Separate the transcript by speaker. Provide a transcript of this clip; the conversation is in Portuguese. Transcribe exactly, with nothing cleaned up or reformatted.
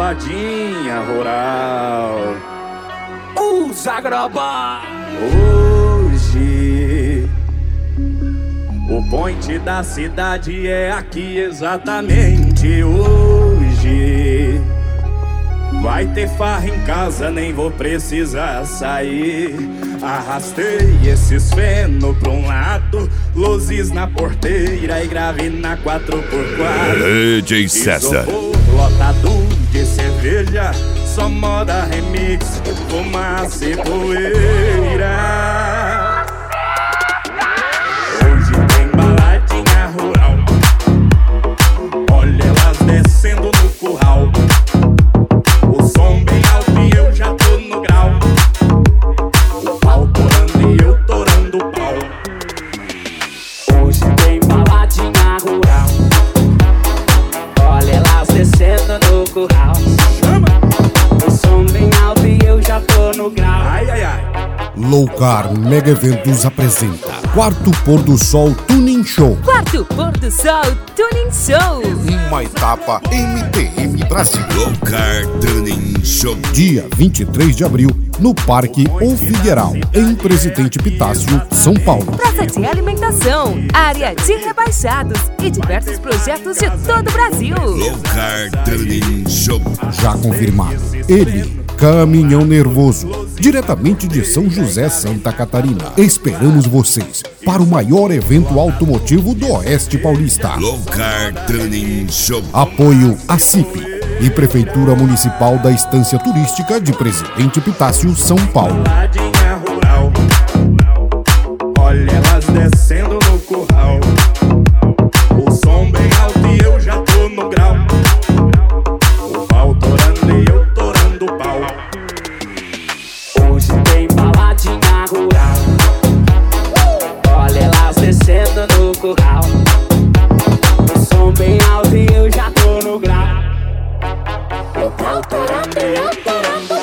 Speaker 1: baladinha rural. Os agrobá. Hoje o point da cidade é aqui exatamente hoje. Vai ter farra em casa, nem vou precisar sair. Arrastei esses feno pra um lado, luzes na porteira e grave na quatro por quatro.
Speaker 2: D J César.
Speaker 1: Lotado de cerveja, só moda remix, fumaça e poeira. Hoje tem baladinha rural, olha elas descendo no curral. O som bem alto e eu já tô no grau. O pau torando e eu torando o pau. Hoje tem baladinha rural, olha elas descendo no curral. O som bem alto e eu já tô no grau. Ai, ai, ai.
Speaker 3: Loucar Mega Eventos apresenta Quarto Pôr do Sol Tuning Show.
Speaker 4: Quarto Pôr do Sol Tuning Show.
Speaker 3: Uma etapa M T M Brasil.
Speaker 2: Loucar Tuning Show.
Speaker 3: Dia vinte e três de abril, no Parque O Figueiral, em Presidente Epitácio, São Paulo.
Speaker 4: Praça de alimentação, área de rebaixados e diversos projetos de todo o Brasil.
Speaker 2: Loucar Tuning Show.
Speaker 3: Já confirmado, ele, Caminhão Nervoso, diretamente de São José, Santa Catarina. Esperamos vocês para o maior evento automotivo do Oeste Paulista.
Speaker 2: Loucar Tuning Show.
Speaker 3: Apoio a C I P e Prefeitura Municipal da Estância Turística de Presidente Epitácio, São Paulo.
Speaker 1: Baladinha rural, olha elas descendo no curral. O som bem alto e eu já tô no grau. O pau torando e eu torando o pau. Hoje tem baladinha rural, olha elas descendo no curral. O som bem alto e eu já tô no grau. O pau torando e eu torando